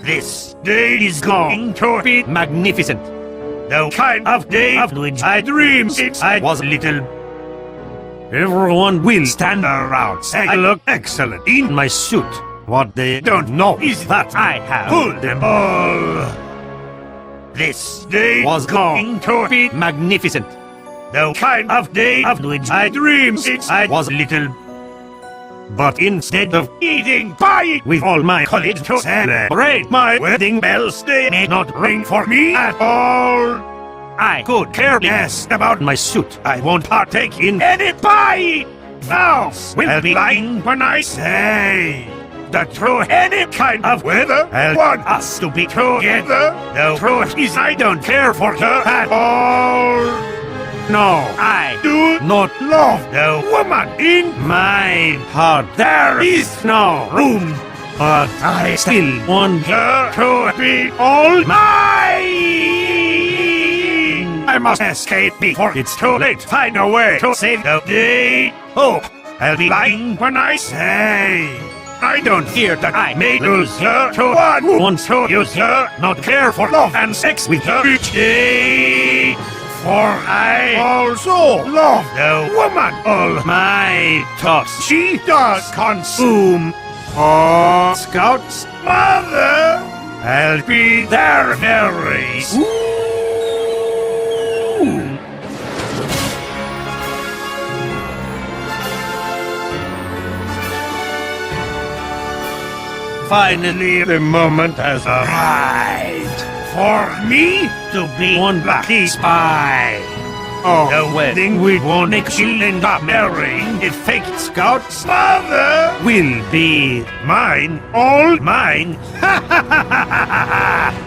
This day is going to be magnificent. The kind of day of which I dreamed since I was little. Everyone will stand around saying I look excellent in my suit. What they don't know is that I have pulled them all. This day was going to be magnificent. The kind of day of which I dreamed since I was little. But instead of eating pie with all my colleagues to celebrate my wedding bells, they may not ring for me at all. I could care less about my suit. I won't partake in any pie. Now, will be lying when I say that through any kind of weather, I want us to be together. The truth is I don't care for her at all. No, I do not love the woman in my heart. There is no room, but I still want her to be all mine. I must escape before it's too late. Find a way to save the day. Oh, I'll be lying when I say I don't fear that I may lose her to one who wants to use her, not care for love and sex with her each day. For I also love the woman. All my thoughts she does consume. Oh, Scout's mother, I'll be there very soon. Finally, the moment has arrived for me to be one lucky spy. Oh, the wedding we won't make she'll end up marrying the fake Scout's mother will be mine, all mine. Ha ha ha ha ha ha!